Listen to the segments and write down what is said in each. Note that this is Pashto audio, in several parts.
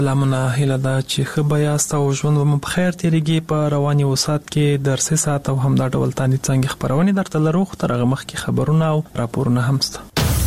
لامونه هیله ده چې ښه به یاست او ژوند به مو په خیر تېرېږي. په رواني وسات کې درسي ساعت او همدا ډول تاني څنګه خبرونه درته لرو، خو تر هغه مخکې خبرونه او راپورونه هم شته.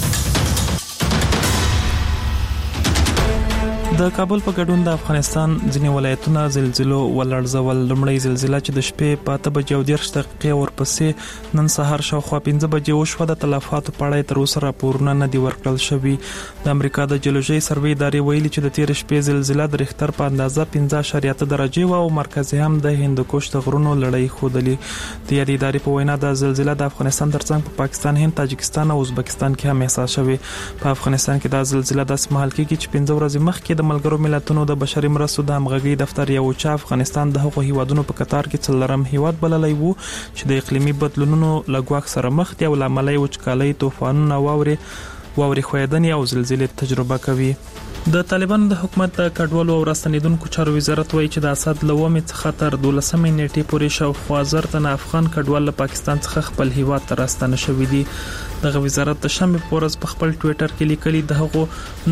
د کابل په ګډون د افغانستان ځینې ولایتونه زلزلو ولړزول. لومړی زلزلہ چې د شپې په 8:30 دقیقې ورپسې نن سهار شاوخوا 5 بجې وشوه. د تلفاتو په اړه تر اوسه راپورونه نه دي ورکړل شوي. د امریکا د جیولوژي سروې ادارې ویلي چې د تیر شپې زلزلہ د ریختر په اندازه 5.8 درجه و او مرکز هم د هندوکش د غرونو لړۍ خودلی. د یادې ادارې په وینا د زلزلہ د افغانستان ترڅنګ په پاکستان، هند، تاجکستان او ازبکستان کې هم احساس شوی. په افغانستان کې د زلزلہ د مهال کې چې 15 ورځې مخکې د ملګرو ملتونو د بشري مرستو د همغږي دفتر یو چې افغانستان د هغو هیوادونو په قطار کې څلورم هیواد بللی وو چې د اقلیمي بدلونونو له ګواښ سره مخ دي او له امله وچکالۍ، طوفانونه، واورې ښویدنې او زلزلې تجربه کوي. د طالبانو د حکومت د کډوالو او راستنیدونکو چارو وزارت وایي چې د اسد له ومې څخه تر 12 نیټې پورې شاوخوا 1000 تنه افغان کډوال له پاکستان څخه خپل هیواد ته راستنه شوي دي. دغه وزارت د شنبه په ورځ په خپل ټوئیټر کې لیکلي د هغو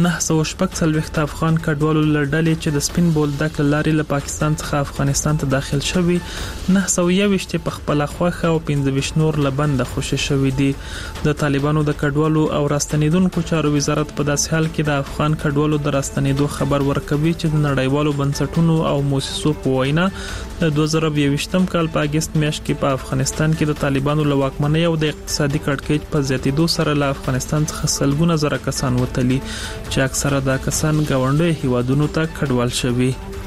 946 افغان کډوالو لړډلې چې د سپین بولدک لارې له پاکستان څخه افغانستان ته داخل شوي 921 په خپل خوخه او 15 نور لبند خوشی شوي دي. د طالبانو د کډوالو او راستنیدونکو چارو وزارت په داسې حال کې د افغان کډوالو د راستنیدو خبر ورکوي چې د نړیوالو بنسټونو او مؤسسو په وینا د 2022م کال په اگست میاشت کې په افغانستان کې د طالبانو له واکمنۍ او د اقتصادي کړکېچ په زیاتېدو سره له افغانستان څخه سلګونه زره کسان وتلي چې اکثره دا کسان ګاونډي هیوادونو ته کډوال شوي.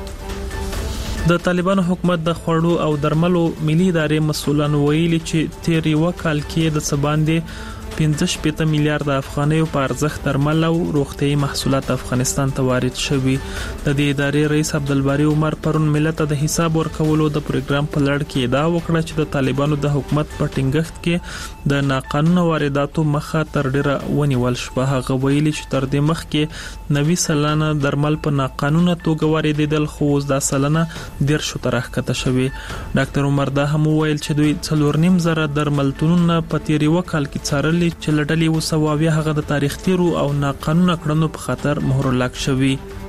د طالبانو حکومت د خوړو او درملو ملي ادارې مسؤلان ویلي چې تیر یو کال کې د سباندې 15 میلیارډ افغانیو په ارزښت درمل او روغتيایي محصولات افغانستان ته وارد شوي. د دې ادارې رئیس عبدالباری عمر پرون ملت ته د حساب ورکولو د پروګرام په لړ کې ادعا وکړه چې د طالبانو د حکومت په ټینګښت کې د ناقانونه وارداتو مخه تر ډیره ونیول شوه. هغه ویلي چې تر دې مخکې 90 سلنه درمل په ناقانونه توګه واردېدل، خو اوس دا سلنه 10 ته راښکته شوي. ډاکټر عمر دا هم ویل چې دوی 4.5 زره درملتونونه په تیر یو کال کې څارل چې لړډلې وسواوی هغه د تاریخ تیرو او ناقانونه کړنو په خاطر مهر لاک شوی.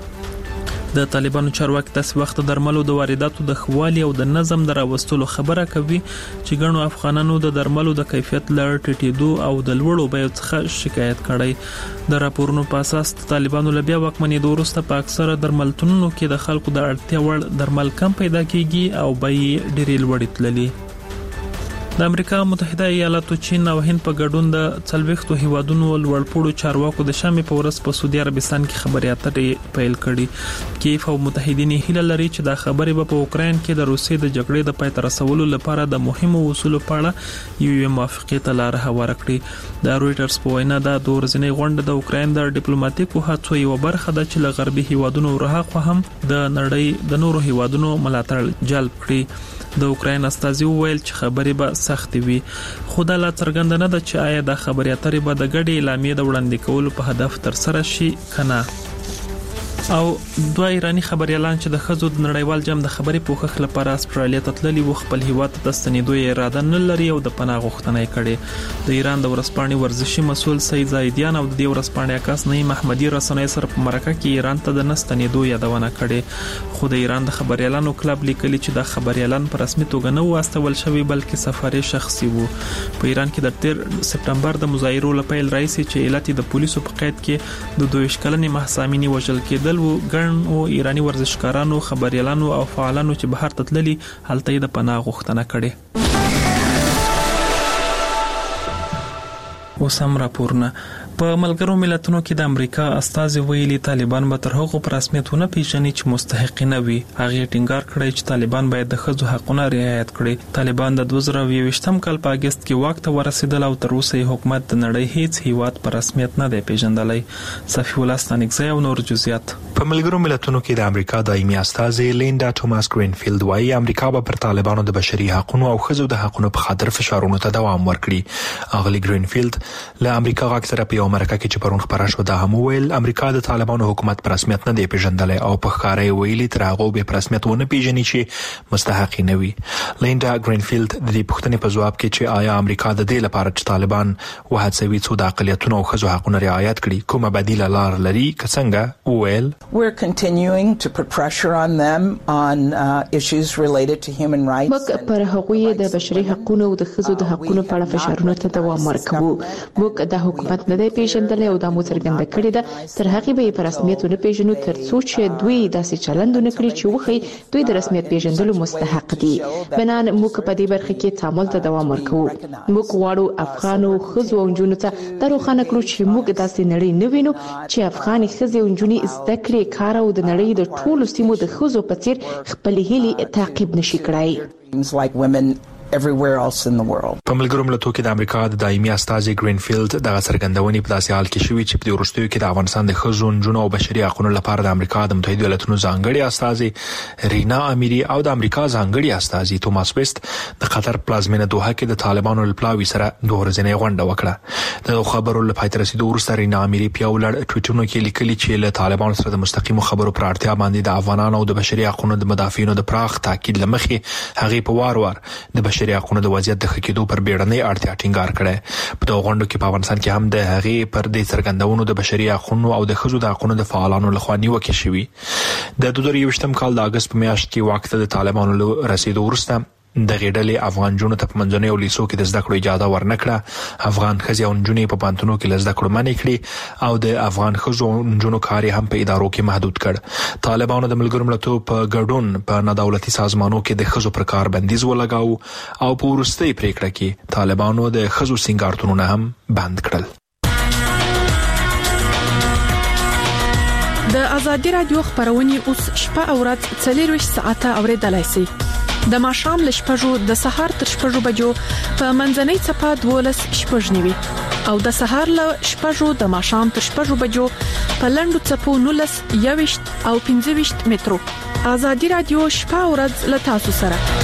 د طالبانو چارواکي تاسو وخت درملو د وارداتو د خوالي او د نظم دراوستلو خبره کوي چې ګڼو افغانانو د درملو د کیفیت لړ ټیټېدو او د لوړو بیو څخه شکایت کړی. د راپورونو په اساس طالبانو له بیا واکمنۍ وروسته په اکثره درملتونونو کې د خلکو د اړتیا وړ درمل کم پیدا کیږي او بیې ډېرې لوړې تللي. د امریکا متحده ایالاتو، چین او هند په ګډون د 40 هیوادونو لوړپوړو چارواکو د شنبه په ورځ په سعودي عربستان کې خبري اترې پیل کړي. کیف او متحدین هیله لري چې دا خبرې به په اوکراین کې د روسیې د جګړې د پای ته رسولو لپاره د مهمو اصولو په اړه یو موافقه ته لار هواره کړي. د رويټرز په وینا دا د ورځنۍ غونډه د اوکراین د ډیپلوماټیکو هڅو یو برخه ده چې له غربي هیوادونو ورهاخوا هم د نړۍ د نورو هیوادونو ملاتړ جلب کړي. د اوکراین استازي وویل چې خبرې به سخت وي، خو دا لا څرګنده نه ده چې آیا د خبرې اترې به د ګډې اعلامیې د وړاندې کولو په هدف تر سره شي کنه. او دوه ایرانی خبريالان چې د خزو د نړیوال جام د خبري پوښښ لپاره استرالیا ته تللي و خپل هیواد ته ستنېدو اراده نه لري او د پناه غوښتنه کړې. د ایران د ورسپانې ورزشي مسول سید زاهدیان او د دې ورسپانې عکاس نعیم احمدی رسنۍ سره په مرکه کې ایران ته د نستنېدو یادونه کړې. خو د ایران د خبريالانو کلب لیکلي چې د خبريالان په رسمي توګه نه واستول شوی بلکې سفر شخصي وو. په ایران کې د 13 سپتمبر د مظاهرو لپاره رئیس چې علت د پولیسو په قید کې د 22 کلنې محسامینی وژل کېدل و. ګڼ او ایرانی ورزشکارانو، خبريالانو او فعالانو چې بهر ته تللي هلته د پناه غوښتنه کړې. اوسم راپورونه. په ملګرو ملتونو کې د امریکا استازي ویلي طالبان به تر هغو په رسمیتونه پیژني چې مستحق نه وي. هغه ټینګار کړی چې طالبان باید د ښځو حقوقونه رعایت کړي. طالبان د 2022م کال په اگست کې واک ته ورسېدل او تر اوسه حکومت د نړۍ هیڅ هیواد په رسمیت نه دی پیژندلی. صفی الله ستانکزی او نور جزئیات. په ملګرو ملتونو کې د امریکا دایمي استازي لیندا توماس گرینفیلد وايي امریکا به پر طالبانو د بشري حقوقو او ښځو د حقوقو په خاطر فشارونو ته دوام ورکړي. اغلی گرینفیلد له امریکا غاک سره په یو مرکه کې چې پرون خبره شو دا هم ویل امریکا د طالبانو حکومت په رسمیت نه دی پیژندلی او په ښکاره ویلي تر هغه به په رسمیت ونه پیژني چې مستحق نه وي. لیندا ګرینفیلد د دې پوښتنې په ځواب کې چې آیا امریکا د دې لپاره چې طالبان وهڅوي څو د اقلیتونو او ښځو حقونه رعایت کړي کومه بدیله لار لري که څنګه ویل We're continuing to put pressure on them on issues related to human rights. موږ پر هغوی د بشري حقوقو او د ښځو د حقوقو په اړه فشارونه ته دوام ورکوو. موږ د حکومت نه دی پیژندلی او دا مو څرګنده کړې ده تر هغې به په رسمیت ونه پیژنو تر څو چې دوی داسې چلند ونه کړي چې وښیي دوی د رسمیت پیژندلو مستحق دي. بنان موږ په دې برخه کې تعامل ته دوام ورکوو. موږ غواړو افغانو ښځو او نجونو ته دا روښانه کړو چې موږ داسې نړۍ نه وینو چې افغاني ښځې او نجونې زده کړې کار او د نړۍ د ټولو سیمو د ښځو په څیر خپلې هیلې تعقیب نشي کړای. Like women everywhere else in the world. په ملګرو ملتونو کې د امریکا د دایمي استازي ګرینفیلد د څرګندونې په داسې حال کې شوی چې په وروستیو کې د افغانستان د ښځو نجونو او بشري حقوقو لپاره د امریکا د متحده ایالاتونو ځانګړي استازي رینا امیری او د امریکا ځانګړي استازي توماس ویست د قطر پلازمینه دوحه کې د طالبانو لپلاوي سره دوه ورځې غونډه وکړه. د خبرو له پای ته رسیدو وروسته رینا امیری په یو لړ ټویټونو کې لیکلي چې له طالبانو سره د مستقیمو خبرو پر اړتیا باندې د افغانانو او د بشري حقوقو د مدافعینو د پراخ تاکید لمخې هغه په وار د بشري حقوقو د وضعیت د خکېدو پر بیړنۍ اړتیا ټینګار کړي. په دغه غونډه کې په افغانستان کې هم د هغې پر دې څرګندونو د بشري حقوقو او د ښځو د حقوقو د فعالانو لخوا نیوکې شوې. د 2021 کال د اگست په میاشت کې وخت د طالبانو له رسیدو وروسته د غېډلې افغان جنونو ته په منځنیو لیسو کې د زده کړو اجازه ورنکړه. افغان ښځې او نجونې په پانتونو کې زده کړو منع کړي او د افغان ښځو او نجونو کار هم په ادارو کې محدود کړ. طالبانو د ملګرو ملتونو په ګډون په نادولتي سازمانونو کې د ښځو پر کار بندیز ولګاو او په وروستۍ پریکړه کې طالبانو د ښځو سینګارتونونه هم بند کړل. د ازادي رادیو خبرونه اوس شپه او ورځ 24 ساعته اوریدلای شئ. د ماښام ل شپږو د سهار تر شپږو بجو په منځنۍ چپه 12 شپږ نیوي او د سهار ل شپږو د ماښام تر شپږو بجو په لندو چپو 19 21 او 25 مترو. ازادي رادیو شپه او ورځ ل تاسو سره.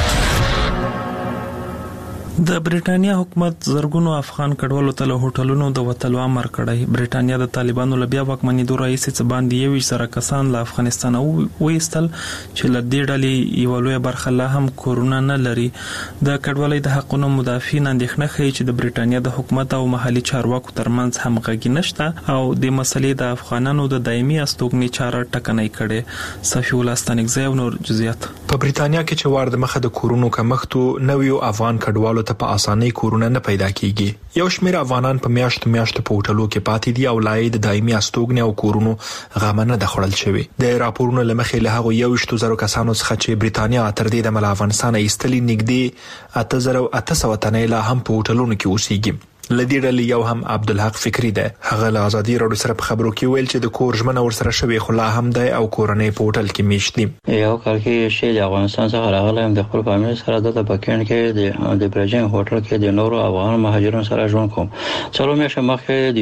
د بریټانیا حکومت زرګونو افغان کډوالو ته له هوټلونو د وتلو امر کړی. بریټانیا د طالبانو له بیا واکمنېدو راهیسې څه باندې 21 زره کسان له افغانستان وایستل چې له دې ډلې یو لوی برخه لا هم کورونا نه لري. د کډوالۍ د حقوقو مدافعین اندېښنه ښیي چې د بریټانیا د حکومت او محلي چارواکو ترمنځ همغږي نشته او د مسلې د افغانانو د دایمي استوګنې چاره ټکنۍ کړي. صفي الله ستانکزی او نور جزئیات. په بریټانیا کې چې وار د مخه د کورونا کمښت نویو افغان کډوالو ته په اسانۍ کورونا نه پیدا کیږي. یو شمېر افغانان په میاشتو په هوټلو کې پاتې دي او لای د دایمي استوګنې او کورونا غمنه د خړل شوی. د راپورونو لمخې له هغه 1.0 کسانو څخه چې بریټانیا تر دې د مل افغانستان ایستلي نږدې 8800 تنه لا هم په هوټلونو کې اوسېږي. لدی ډلې یو هم عبدالحق فکری ده. هغه له ازادي راډیو سره په خبرو کې ویل چې د کور ژمنه ورسره شوی خو لا هم ده او کورنۍ په هوټل کې میشت دي. یو کال کې شی د افغانستان څخه راغلی د خپل فامیل سره د پکین کې د برجن هوټل کې د نورو افغان مهاجرانو سره ژوند کوم. څلور میاشتې مخکې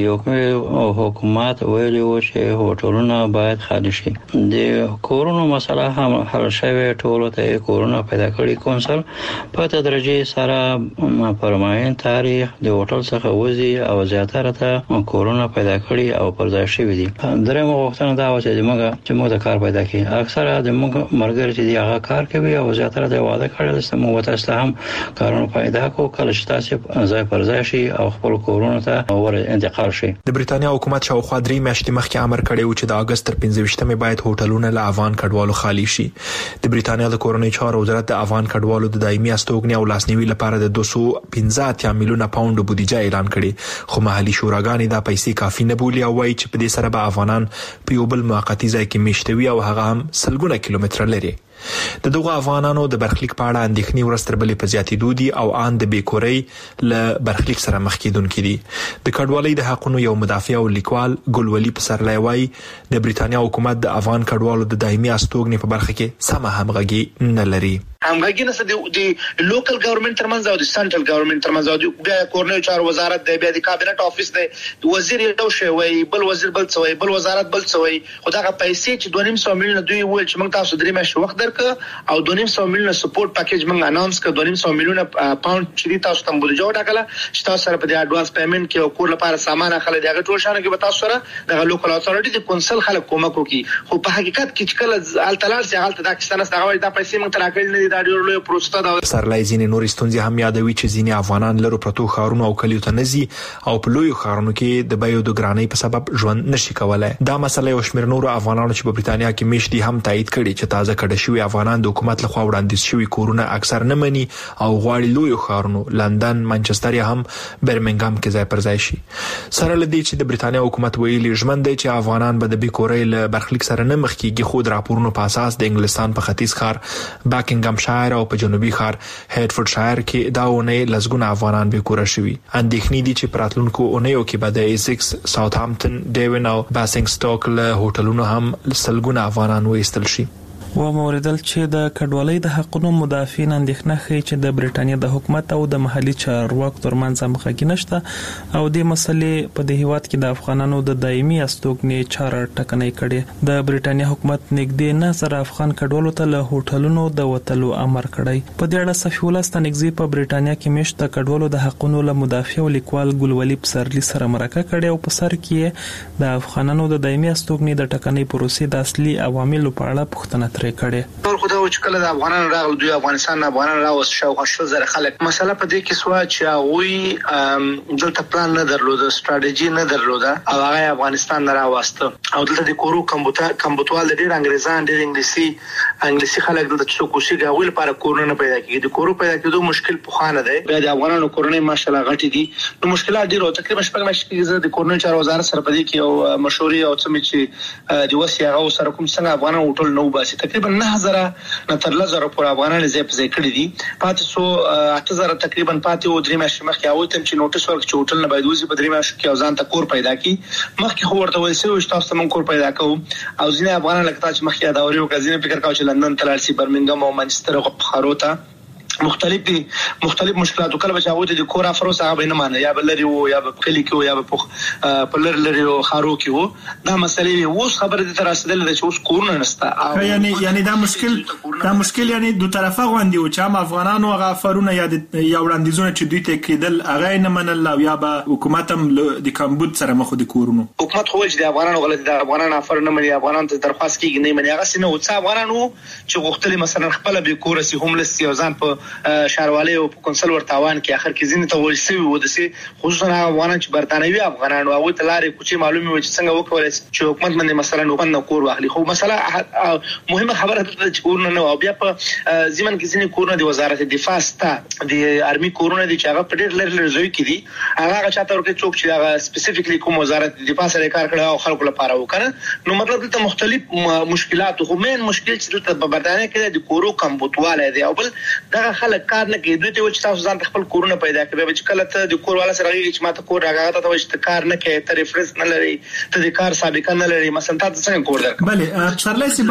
د حکومت ویلي و چې هوټلونه باید خالي شي. د کورونا مسله هم حل شوی. ټولو ته کورونا پیدا کړی. کونسل په تدریجي سره پرماین تاریخ د هوټل وزي او زیاتره ته کورونا پیدا کړی او پر ځای شوی دي. درېمه وختونه دا و چې موږ د کار پیدا کړي. اکثره د موږ مرګر چې هغه کار کوي او زیاتره د واده کړل چې موږ تاسو هم کارونه پیدا کو کله چې تاسو ځای پر ځای شي او خپل کورونا ته ور انتقال شي. د بریټانیا حکومت شاوخوا 3 میاشتې مخکې امر کړی و چې د اگست تر 15مې باید هوټلونه له افغان کډوالو خالي شي. د بریټانیا د کورنۍ چارو وزارت د افغان کډوالو د دایمي استوګنې او لاسنیوي لپاره د 215 میلیونه پاونډ بودیجه اعلان کړي. خو محلي شوراګانې دا پیسې کافي نه بولي او وایي چې په دې سره به افغانان په یو بل موقتی ځای کې میشتوي او هغه هم سلګونه کیلومتره لري. د دغه افغانانو د برخلیک په اړه اندېښنې ورستر بلې په زیاتېدو دي او ان د بیکورۍ له برخلیک سره مخ کېدونکي دي. د کډوالۍ د حقوقو یو مدافع او لیکوال ګلولي پسرلی وایي د بریټانیا حکومت د افغان کډوالو د دایمي استوګنې په برخه کې سمه همغږي نه لري. همغږي نشته د لوکل ګورنمنت ترمنځ او د سنټرل ګورنمنت ترمنځ او بیا کورنیو چارو وزارت دی بیا د کابینټ افیس دی وزیر یو شی وای بل وزیر بل څه وای بل وزارت بل څه وای خدای پیسې چې 2.5 میلیون دوی ویل چې موږ تاسو درې میاشتې وخت درک او 2.5 میلیون سپورټ پاکیج موږ اناونس کړ 2.5 میلیون پاوند چې تاسو ته بودیجه وټاکله چې تاسو سره په دې اډوانس پیمنٹ کې او کور لپاره سامان اخلي دغه ټول شانه کې به تاسو سره د لوکل اتھارټي د کونسل خلک کومک وکي خو په حقیقت کې چې کله التلال سي حالت د پاکستان سره غوړي د پیسې موږ تراکل نه دا ډیر لوی پروسه ده سرلای ځینې نور ستونزې هم یادوي چې ځینې افغانان لرو پرتو خارونو او کلیو ته نزي او په لوی خارونو کې د بیو د ګرانۍ په سبب ژوند نشي کولای دا مسله یو شمېر نور افغانانو چې په بریتانیا کې میشتي هم تایید کړي چې تازه کډه شوی افغانان د حکومت لخوا وړاندیز شوی کورونه اکثر نه مني او غواړي لوی خارونو لندن منچستر یا هم برمنګام کې ځای پر ځای شي سره لدی چې د بریتانیا حکومت ویلي ژمن دی چې افغانان به د بیکورۍ له برخلیک سره نه مخ کیږي خو د راپورونو په اساس د انګلستان په ختیځ ښار باکینګم شایر او په جنوبي ښار هډفورډ شایر کې دا ونه لزګونه افغانان بیکوره شوي اندېښنې دي چې پراتلونکو اونیو کې به د ایسکس ساوثهامپټن ډیون او باسینګسټوک له هوټلونو هم سلګونه افغانان وېستل شي و موردل چې د کډوالۍ د حقوقو مدافعین اندېښنه ښیي چې د بریټانیا د حکومت او د محلي چارواکو ترمنځ همغږي نشته او د مسلې په دې هیواد کې د افغانانو د دایمي استوګنې چاره ټکنۍ کړي د بریټانیا حکومت نږدې 9000 افغان کډوالو ته له هوټلونو د وتلو امر کړی په دې اړه صفیولا ستنګزي په بریټانیا کې مشته کډوالو د حقوقو له مدافع او لیکوال ګلولي پسرلی سره مرکه کړي او په سر کې د افغانانو د دایمي استوګنې د ټکنۍ پروسې د اصلي عواملو په اړه پوښتنه ټول خدای چې کله د افغانانو راغلي دوی افغانستان نه افغانان راوست شو خشل زره خلک مسله په دې کې سوا چې هغه دلته پلان نه درلود ستراتیژي نه درلود او هغه افغانستان نه راوست او دلته د کورو کمبوتوال د ډیر انګریزان ډیر انګلیسي خلک دلته چې کوشش کوي لپاره کورونه نه پیدا کیږي د کورو پیدا کېدو مشکل په خانه دی بیا د افغانانو کورونه ماشالله غټي دي نو مشکلات ډیر او تقریبا شپږ میاشتې د کورونو چارو وزارت سره په دې کې او مشوري او څه چې د وسی هغه سره کوم څنګه افغانانو ټول نو باسي تقریبا 9000 نه تر 1000 پورې افغانان زې په ځای کړی دي پاتې سو 8000 تقریبا پاتې و درې میاشتې مخکې او تم چې نوټیس ورک چې هوټل نه باید وځي په درې میاشتې کې ځان ته کور پیدا کی مخکې خو ورته وایي چې تاسو مون کور پیدا کوو او ځینې افغانان لکه چې مخکې دا اوري او ځینې فکر کاوه چې لندن تلل شي برمنګم او منچستر او خاروتا مختلف مشکلات کله به هغه د کور افروس هغه به نه مانه یا بلری وو یا په کلی کې وو یا په لری او خارو کې وو دا مسلې اوس خبره د تراسدل د اوس کورونه نسته یعنی دا مشکل یعنی دوه طرفه غوندي او چې افغانانو هغه افرونه یا وړاندیزونه چې دوی ته کېدل هغه نه منل او یا به حکومت هم د کمبود سره مخ د کورونو حکومت خو چې د افغانانو غلطي د افغانانو افر نه مني افغانانو ته درخواست کیږي نه مني هغه سينه او څه افغانانو چې غوښتل مثلا خپل به کورسي هوملس یو ځان په شاروالي او کونسل ورتاوان کې اخر کې ځینې ته ورسوي و د سي خصوصا افغانان چې برتانوي افغانان او تلاري کوچي معلومي و چې څنګه وکولای چې حکومت باندې مثلا وپند کور واخلي خو مثلا مهمه خبره ده چې کورونه نه او بیا په ځمن کې ځینې کورونه د وزارت دفاع ستا د ارمي کورونه دي چې هغه په ډېر لږ ځای کې دي هغه چاته ورکه څوک چې هغه سپیسیفیکلی کوم وزارت دفاع سره کار کړی او خلکو لپاره وکړه نو مطلب دلته مختلف مشکلات خو مین مشکل چې دلته په برتانیا کې د کورو کمبوتواله دی او بل دغه خلک کار نه کوي دوی ته چې تاسو ځان خپل کورونه پیدا کړئ چې کله ته د کور والا سره چې ماته کور راغاته ته چې کار نه کوي ته ریفرنس نه لري ته د کار سابقه نه لري مثلا تاسو څنګه کور درک بله سرلای سي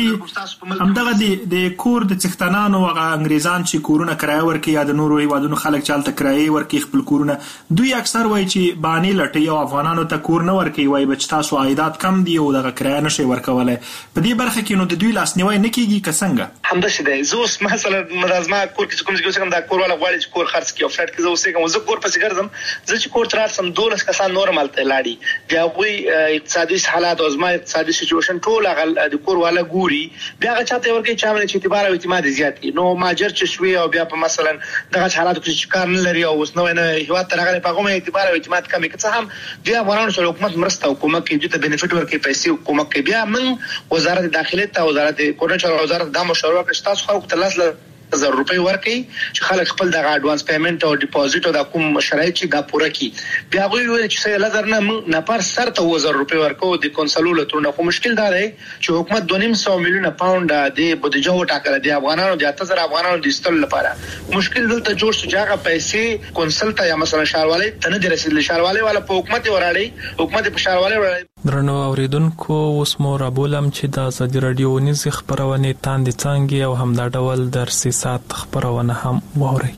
همدغه د کور د څښتنانو او انګريزان چې کورونه کرایه ورکي یا د نورو هیوادونو خلک چالت کرایه ورکي خپل کورونه دوی اکثر وایي چې بانی لټي او افغانانو ته کور نه ورکي وایي چې تاسو عایدات کم دي او دغه کرایه نشي ورکولای په دې برخه کې نو د دوی لاسنیوي نه کیږي کسنګ همداسې دی زوس مثلا مدازما کور کې کوم څه دا کور والا غواړي چې کور خرڅ کړي او فلټ کې زه اوسې کوم زه کور پسې ګرځم زه چې کور تر سم 12 کسان نورمال ته لاړي بیا وی اقتصادي حالات او زما اقتصادي سچويشن ټول هغه د کور والا ګوري بیا هغه چاته ورکه چې باندې چې اعتبار او اعتماد زیات نو ماجر چې شوي او بیا په مثلا دغه حالات کې کار نه لري او اوس نو نه هیواد تر هغه په کومه اعتبار او اعتماد کمی که څه هم بیا افغانانو سره حکومت مرسته او کومه کې چې بنفیټ ورکړي پیسې کومه کې بیا من وزارت داخله ته وزارت کورنۍ چارو وزارت د مشورو کې تاسو خلکو ته لاس $1000 ورکړي چې خلک خپل د اډوانس پیمنٹ او ډیپوزټ او د کوم شرایط چې دا پوره کړي بیا وی ویل چې $1000 نه پر سر ته $1000 ورکو د کنسولو ترونه خو مشکل دا دی چې حکومت 2.5 میلیون پاوند د بودیجه وټاکل دي افغانانو د 8000 افغانانو د استل لپاره مشکل دلته جوړ شو چې هغه پیسې کنسل ته یا مثلا شاروالي ته نه رسیدل شاروالي والا په حکومت وراړي حکومت په شاروالي وراړي درنو اوریدونکو اوس مو رابولم چې د ازادي رادیو نيزي خبرونه تاندې څنګه او هم دا ډول درسي سات خبرونه هم ووري.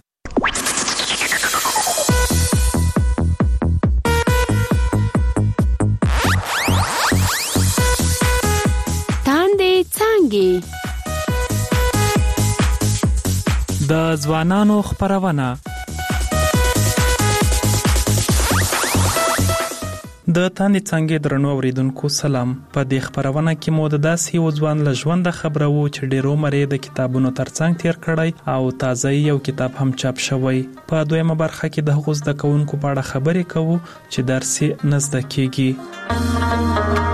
تاندې څنګه د ځوانانو خبرونه. د تاندې څنګه درنو اوریدونکو سلام. په دې خبرونه کې مو د داسې یو ځوان له ژوند خبرو چې ډیرو مری د کتابونو ترڅنګ تیر کړی او تازه یو کتاب هم چاپ شوی. په دویمه برخه کې د غوښ د کونکو په اړه خبرې کوو چې درسي نزد کیږي.